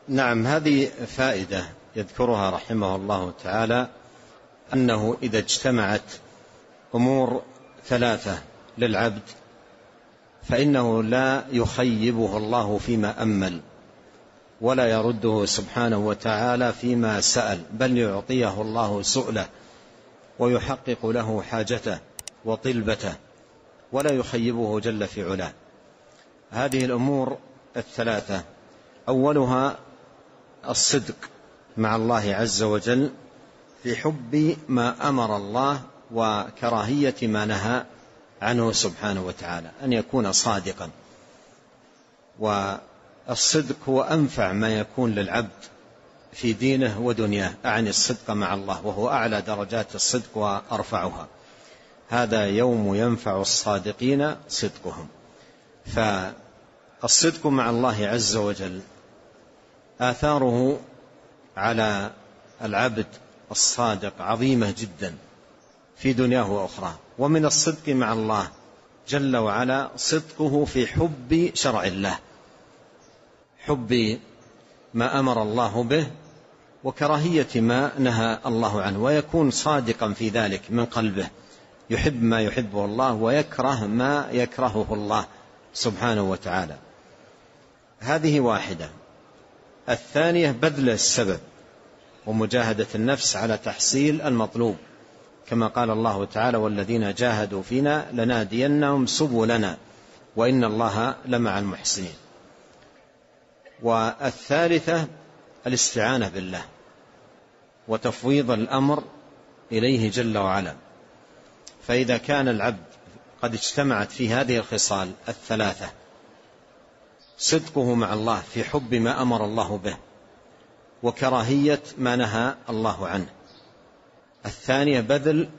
نعم، هذه فائدة يذكرها رحمه الله تعالى، أنه إذا اجتمعت أمور ثلاثة للعبد فإنه لا يخيبه الله فيما أمل، ولا يرده سبحانه وتعالى فيما سأل، بل يعطيه الله سؤله ويحقق له حاجته وطلبته، ولا يخيبه جل في علاه. هذه الأمور الثلاثة: أولها الصدق مع الله عز وجل في حب ما أمر الله وكراهية ما نهى عنه سبحانه وتعالى، أن يكون صادقا. والصدق هو أنفع ما يكون للعبد في دينه ودنياه، أعني الصدق مع الله، وهو أعلى درجات الصدق وأرفعها. هذا يوم ينفع الصادقين صدقهم. فالصدق مع الله عز وجل آثاره على العبد الصادق عظيمة جدا في دنياه وأخرى. ومن الصدق مع الله جل وعلا صدقه في حب شرع الله، حب ما أمر الله به وكراهية ما نهى الله عنه، ويكون صادقا في ذلك من قلبه، يحب ما يحبه الله ويكره ما يكرهه الله سبحانه وتعالى. هذه واحدة. الثانية بذل السبب ومجاهدة النفس على تحصيل المطلوب، كما قال الله تعالى: والذين جاهدوا فينا لنهدينهم سبلنا وإن الله لمع المحسنين. والثالثة الاستعانة بالله وتفويض الأمر إليه جل وعلا. فإذا كان العبد قد اجتمعت في هذه الخصال الثلاثة: صدقه مع الله في حب ما أمر الله به وكراهية ما نهى الله عنه. الثانية بذل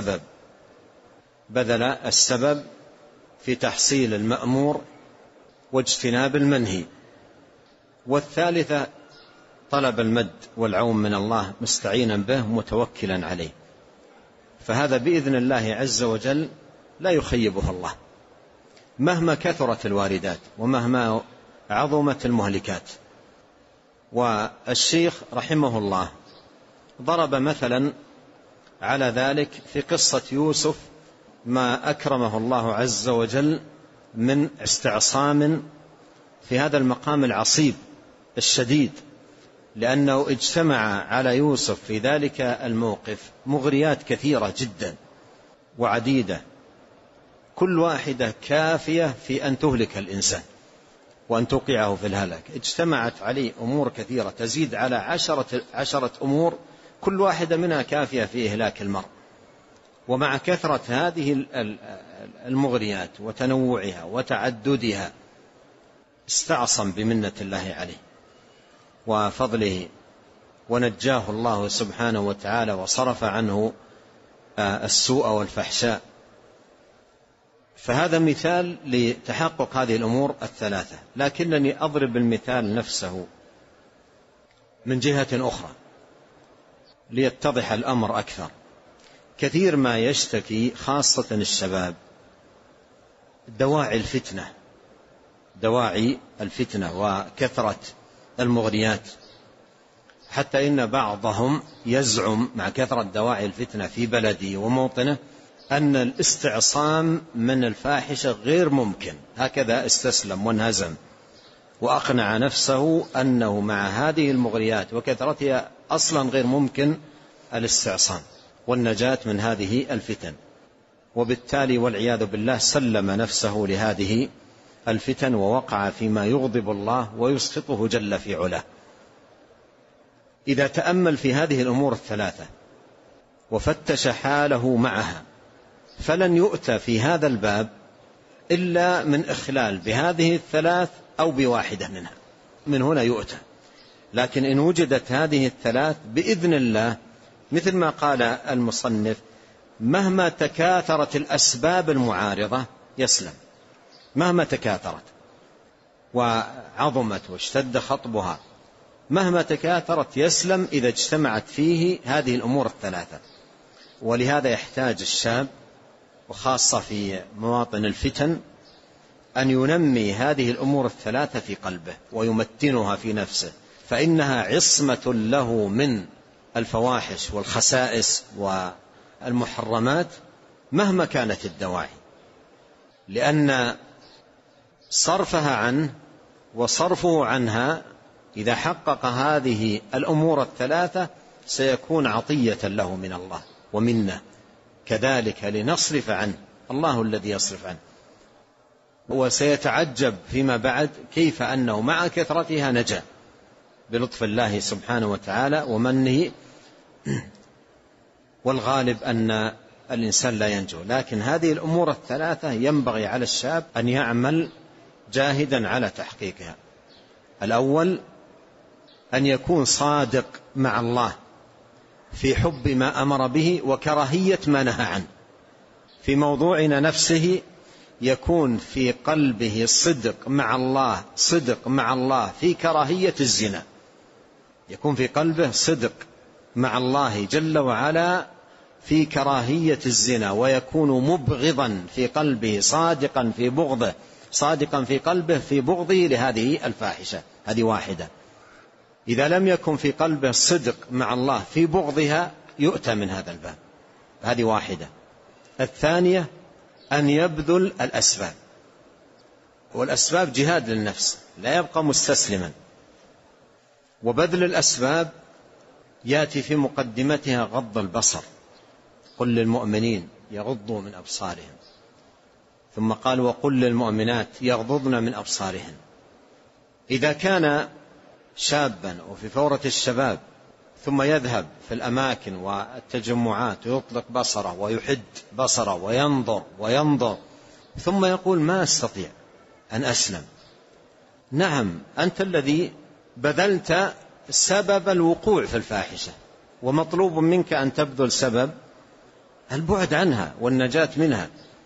السبب في تحصيل المأمور واجتناب المنهي. والثالثة طلب المد والعون من الله مستعينا به متوكلا عليه. فهذا بإذن الله عز وجل لا يخيبه الله مهما كثرت الواردات ومهما عظمت المهلكات. والشيخ رحمه الله ضرب مثلا على ذلك في قصة يوسف، ما أكرمه الله عز وجل من استعصام في هذا المقام العصيب الشديد، لأنه اجتمع على يوسف في ذلك الموقف مغريات كثيرة جدا وعديدة، كل واحدة كافية في أن تهلك الإنسان وأن توقعه في الهلاك. اجتمعت عليه أمور كثيرة تزيد على 10 أمور، كل واحدة منها كافية في إهلاك المرء. ومع كثرة هذه المغريات وتنوعها وتعددها استعصم بمنة الله عليه وفضله، ونجاه الله سبحانه وتعالى وصرف عنه السوء والفحشاء. فهذا مثال لتحقق هذه الأمور الثلاثة. لكنني أضرب المثال نفسه من جهة أخرى ليتضح الأمر أكثر. كثير ما يشتكي خاصة الشباب دواعي الفتنة وكثرة المغريات، حتى إن بعضهم يزعم مع كثرة دواعي الفتنة في بلده وموطنه أن الاستعصام من الفاحشة غير ممكن. هكذا استسلم وانهزم وأقنع نفسه أنه مع هذه المغريات وكثرتها أصلا غير ممكن الاستعصام والنجاة من هذه الفتن، وبالتالي والعياذ بالله سلم نفسه لهذه الفتن ووقع فيما يغضب الله ويسخطه جل في علاه. إذا تأمل في هذه الأمور الثلاثة وفتش حاله معها فلن يؤتى في هذا الباب إلا من إخلال بهذه الثلاث أو بواحدة منها، من هنا يؤتى. لكن إن وجدت هذه الثلاث بإذن الله، مثل ما قال المصنف: مهما تكاثرت الأسباب المعارضة يسلم، مهما تكاثرت وعظمت واشتد خطبها، مهما تكاثرت يسلم إذا اجتمعت فيه هذه الأمور الثلاثة. ولهذا يحتاج الشاب وخاصة في مواطن الفتن أن ينمي هذه الأمور الثلاثة في قلبه ويمتنها في نفسه، فإنها عصمة له من الفواحش والخسائس والمحرمات مهما كانت الدواعي، لأن صرفها عنه وصرفه عنها إذا حقق هذه الأمور الثلاثة سيكون عطية له من الله ومنه، كذلك لنصرف عنه، الله الذي يصرف عنه. وسيتعجب فيما بعد كيف أنه مع كثرتها نجا بلطف الله سبحانه وتعالى ومنه، والغالب أن الإنسان لا ينجو. لكن هذه الأمور الثلاثة ينبغي على الشاب أن يعمل جاهدا على تحقيقها. الأول أن يكون صادق مع الله في حب ما أمر به وكراهية ما نهى عنه. في موضوعنا نفسه يكون في قلبه صدق مع الله، صدق مع الله في كراهية الزنا، يكون في قلبه صدق مع الله جل وعلا في كراهية الزنا، ويكون مبغضا في قلبه صادقا في بغضه، صادقا في قلبه في بغضه لهذه الفاحشة. هذه واحدة. إذا لم يكن في قلبه صدق مع الله في بغضها يؤتى من هذا الباب. هذه واحدة. الثانية أن يبذل الأسباب، والأسباب جهاد للنفس، لا يبقى مستسلما. وبذل الأسباب يأتي في مقدمتها غض البصر، قل للمؤمنين يغضوا من أبصارهم، ثم قال وقل للمؤمنات يغضضن من أبصارهن. إذا كان شابا وفي فورة الشباب ثم يذهب في الأماكن والتجمعات ويطلق بصره ويحد بصره وينظر ثم يقول ما أستطيع أن أسلم، نعم أنت الذي بذلت سبب الوقوع في الفاحشة، ومطلوب منك أن تبذل سبب البعد عنها والنجاة منها.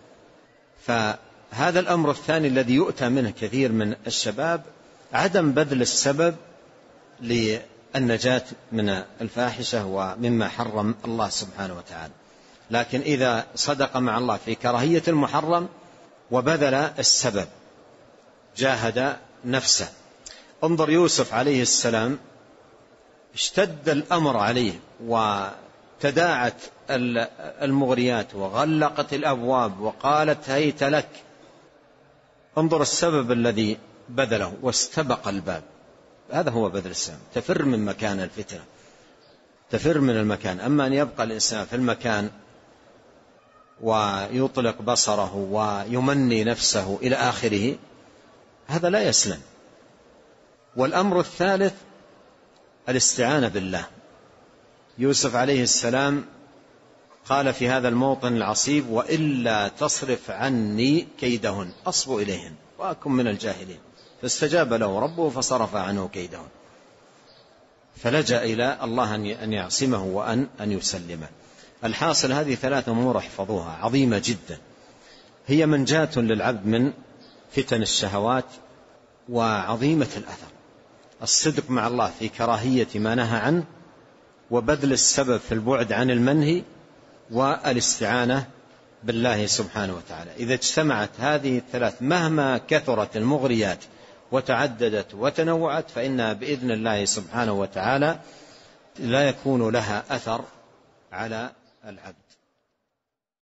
فهذا الأمر الثاني الذي يؤتى منه كثير من الشباب، عدم بذل السبب للنجاة من الفاحشة ومما حرم الله سبحانه وتعالى. لكن إذا صدق مع الله في كراهية المحرم وبذل السبب جاهد نفسه. انظر يوسف عليه السلام، اشتد الأمر عليه وتداعت المغريات وغلقت الأبواب وقالت هيت لك، انظر السبب الذي بذله واستبق الباب. هذا هو بذل السبب، تفر من مكان الفتنة، تفر من المكان. أما أن يبقى الإنسان في المكان ويطلق بصره ويمني نفسه إلى آخره، هذا لا يسلم. والأمر الثالث الاستعانة بالله. يوسف عليه السلام قال في هذا الموطن العصيب وإلا تصرف عني كيدهن أصب إليهن وأكن من الجاهلين، فاستجاب له ربه فصرف عنه كيدهن، فلجأ إلى الله أن يعصمه وأن يسلمه. الحاصل هذه ثلاث أمور احفظوها عظيمة جدا، هي منجاة للعبد من فتن الشهوات وعظيمة الأثر. الصدق مع الله في كراهية ما نهى عنه، وبذل السبب في البعد عن المنهي، والاستعانة بالله سبحانه وتعالى. إذا اجتمعت هذه الثلاث مهما كثرت المغريات وتعددت وتنوعت، فإنها بإذن الله سبحانه وتعالى لا يكون لها أثر على العبد.